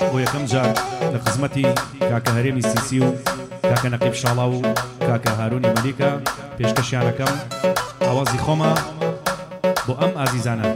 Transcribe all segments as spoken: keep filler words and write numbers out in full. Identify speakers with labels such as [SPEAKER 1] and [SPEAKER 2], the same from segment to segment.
[SPEAKER 1] بۆ یەکەم جار لە خزمەتی کاکە هەرێمی سیسی و کاکە نەقیب شاڵا و کاکە هارونی مەلیکە پێشکەشیانەکەم ئاوازی خۆمە بۆ ئەم ئازیزانە.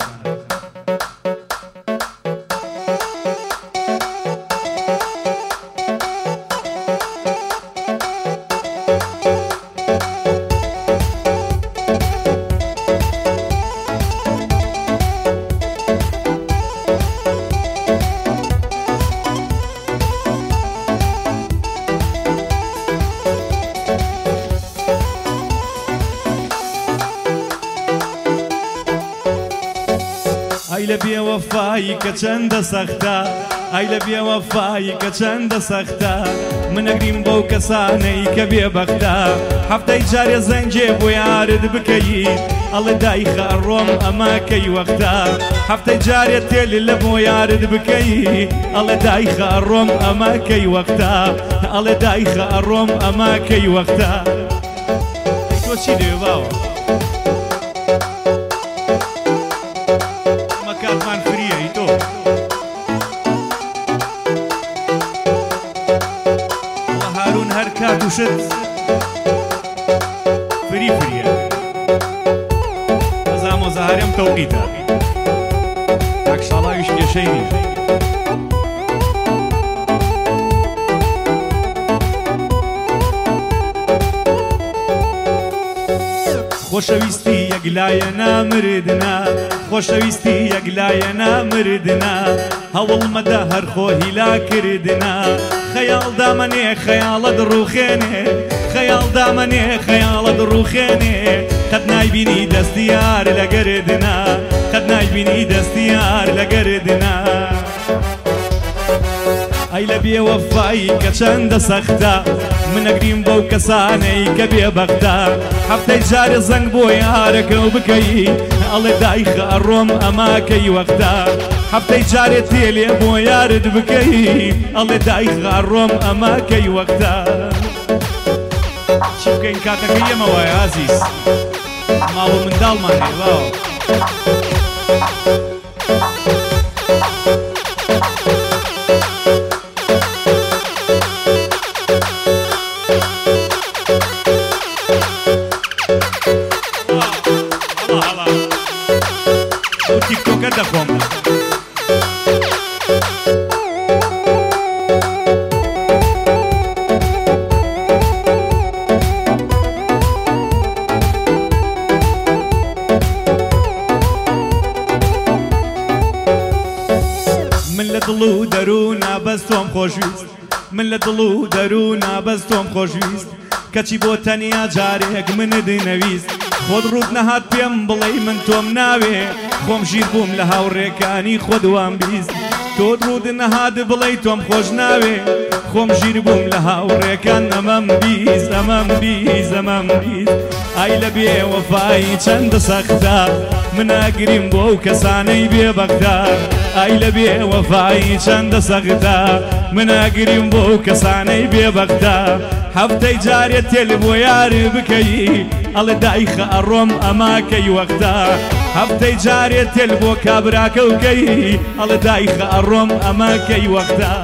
[SPEAKER 2] ئای لە بێوەفایی کە چەندە سەختە، ئای لە بێوەفایی کە چەندە سەختە، من ئەگریم بەو کەسانەی کە بێبەختە، هەفتەی جارێ زەنجێ بۆ یارت بکەیت ئەڵێ دایخە ڕۆم ئەمە کەی وەختە، هەفتەی جارێ تێل لە بۆ یارت بکەیت ئەڵێ دایخە ڕۆم ئەمە کەی وەختە، ئەڵێ دایخە ڕۆم ئەمە کەی وەختە. تۆ چی دەوێ باوە؟ کاتمان فریە هی تۆ هارون هەر کات وشت فری فریە ئەزا مۆزەهارێم تەوقیتە تاکشاڵاویش کێشەی نیە. خۆشەویستی یەکلایە نامردنا، خۆشەویستی یەکلایە نامردنا، هەوڵ مەدە هەر خۆ هیلاکردنا، خەیاڵ دامەنێ خەیاڵت ڕوخێنێ، خەیاڵ دامەنێ خەیاڵت ڕوخێنێ، قەت نایبینی دەستیار لەگەردنا، قەت نایبینی دەستیار لەگەردنا. ئەی لە بێوەفایی کە چەندە سەختە، من ئەگریم بەو کەسانەی کە بێبەختە، هەفتەی جارێ زەنگ بۆ یارەکە و بکەیت ئەڵێ دایخە ڕۆم ئەمە کەی وەختە، هەفتەی جارێ تێلێ بۆ یارت بکەیت ئەڵێ دایخە ڕۆم ئەمە کەی وەختە. چی بکەین کاتەکەی ئەمە وایە ئازیز، ماوە منداڵمان هەیە باوە. تیکتۆکە دەخۆم من لە دڵ و دەروونە بەس تۆم خۆشویست، من لە دڵ و دەروونە بەس تۆم خۆشویست، کەچی بۆ تەنیا جارێک منت نەویست، خۆت ڕوود نەهات پێم بڵێ من تۆم ناوێ، خۆم ژیر بووم لە هاوڕێکانی خۆت وام بیست، تۆت ڕوود نەهات بڵێ تۆم خۆش ناوێ، خۆم ژیر بووم لە هاوڕێکان ئەمەم بیست ئەمەم بیست ئەمەم بیست. ئای لە بێوەفایی چەندە سەختە، من ئەگریم بۆ ئەو کەسانەی بێبەختە، ئای لە بێوەفایی چەندە سەختە، من ئەگریم بۆ ئەو کەسانەی بێبەختە، هەفتەی جارێ تێل بۆ یار بکەیت ئەڵێ دایخە ئەڕۆم ئەمە کەی وەختە، هەفتەی جارێ تێل بۆ کابراکە وکەیت ئەڵێ دایخە ئەڕۆم ئەمە کەی وەختە.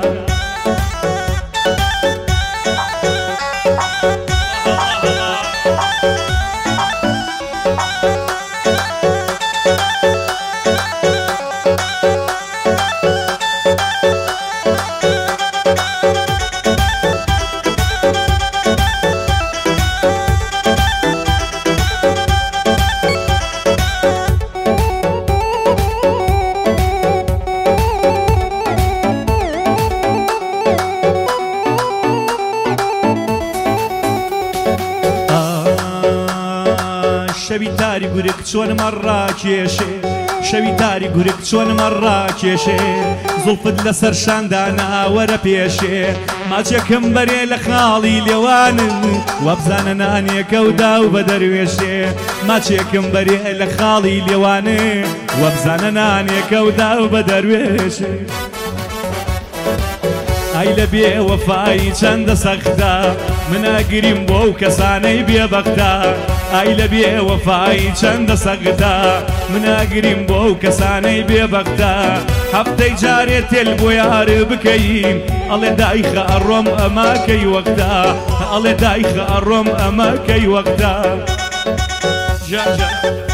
[SPEAKER 2] شەوی تاری گورگ چۆن مەڕاکێشێ، شەوی تاری گورگ چۆن مەڕاکێشێ، زوڵفت لەسەر شاندانە وەرە پێشێ، ماچێکم بەرێ لە خاڵی لێوانم، وەبزانە نانێکە و داو بە دەروێشێ، ماچێکم بەرێ لە خاڵی لێوانێ، وەبزانە نانێکە و داو بە دەروێشێ. ئای لە بێوەفایی چەندە سەختە مناگریم بۆ ئەو کەسانەی بێبەختە ئای لە بێوەفایی چەندە سەختە مناگریم بۆ ئەو کەسانەی بێبەختە هەفتەی جارێ تێل بۆ یار بکەین ئەڵێ دایخە ئەڕۆم ئەمە کەی وەختە ئەڵێ دایخە ئەڕۆم ئەمە کەی وەختە جان جان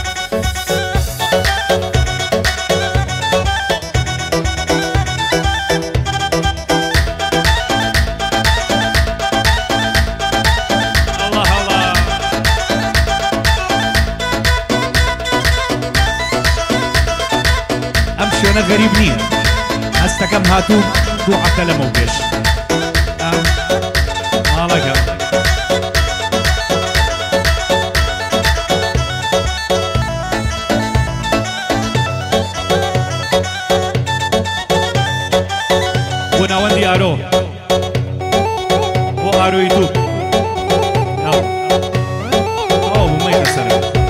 [SPEAKER 1] أنا غريب نية هستكم هاتو دوعة لموكش مالك ونا وندي أرو و أرو يتوب أو ما يكسر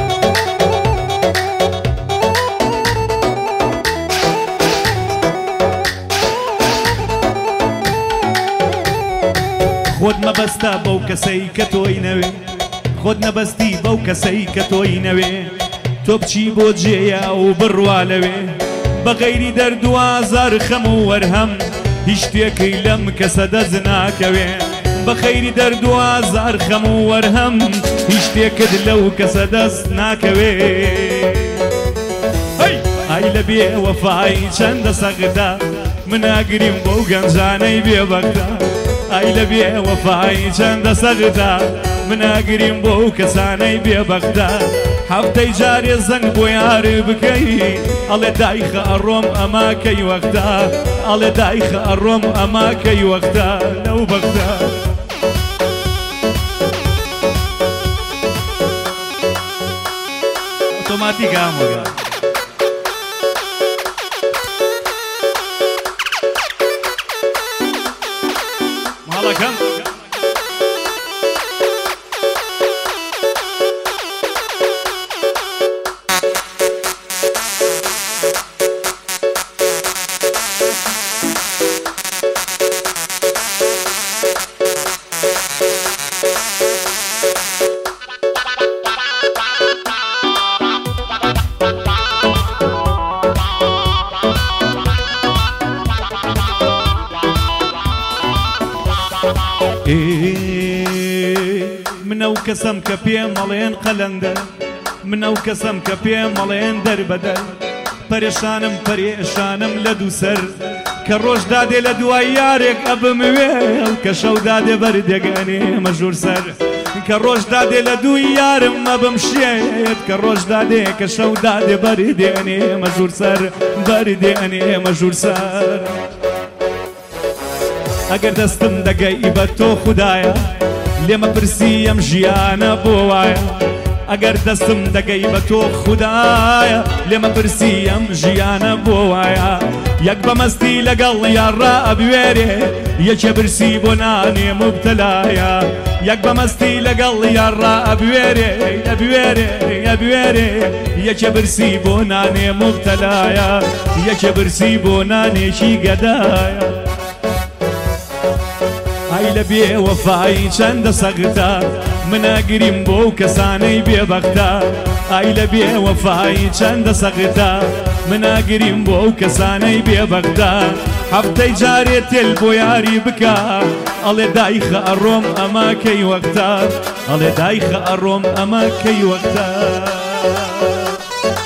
[SPEAKER 1] خۆت مەبەستە بەو کەسەی کە تۆی نەوێ خۆت نەبەستی بەو کەسەی کە تۆی نەوێ تۆ بچی بۆ جێیە و بڕوا لەوێ بە غەیری دەردوازار خەم و وەرهەم هیچ شتێکەی لەم کەسە دەست ناکەوێ بە خەیری دەردوازار خەم و وەرهەم هیچ شتێکت لەو کەسە دەست ناکەوێ ئای لە بێوەفایی چەندە سەختە مناگریم بۆ گەنجانەی بێبەختە ئای لە بێوەفایی چەندە سەختە مناگریم بۆ ئەو کەسانەی بێبەختە هەفتەی جارێ زەنگ بۆ یار بکەین ئەڵێ دایخە ئەڕۆم ئەمە کەی وەختە ئەڵێ دایخە ئەڕۆم ئەمە کەی وەختە لەو بەختە ئۆتۆماتیکە ئامۆگا ماڵەکەم منەو کەسم کە پێم مەڵێن قەلەندە منەو کەسم کە پێم مەڵێن دەربەدەر پەرێشانم پەرێشانم لە دووسەر کە ڕۆژ دادێ لە دوای یارێک ئەبموێ کە شەو دادێ بەردێگەنێ مەژوور سەر کە ڕۆژ دادێ لە دووی یارم مەبم شێت کە ڕۆژ دادێ کە شەو دادێ بەردێنێ مەژوور سەر بەردێنێ مەژوور سەر ئەگەر دەستم دەگەی بە تۆ خودایە لێمە پرسی ئەم ژیانە بۆ وایە ئەگەر دەستم دەگەی بە تۆ خودایە لێمە پرسی ئەم ژیانە بۆ وایە یەک بەمەستی لەگەڵ یاڕا ئەبوێرێ یەکێ برسی بۆ نانێ مبتەلایە یەک بەمەستی لەگەڵ یاڕا ئەبوێرێ ئەبوێرێ ئەبوێرێ یەکێ برسی بۆ نانێ مبتەلایە یەکێ برسی بۆ نانێکی گەدایە ئای لە بێوەفایی چەندە سەختە مناگریم بۆ ئەو کەسانەی بێبەختە ئای لە بێوەفایی چەندە سەختە مناگریم بۆ ئەو کەسانەی بێبەختە هەفتەی جارێ تێل بۆ یاری بکە ئەڵێ دایخە ئەڕۆم ئەمە کەی وەختە ئەڵێ دایخە ئەڕۆم ئەمە کەی وەختە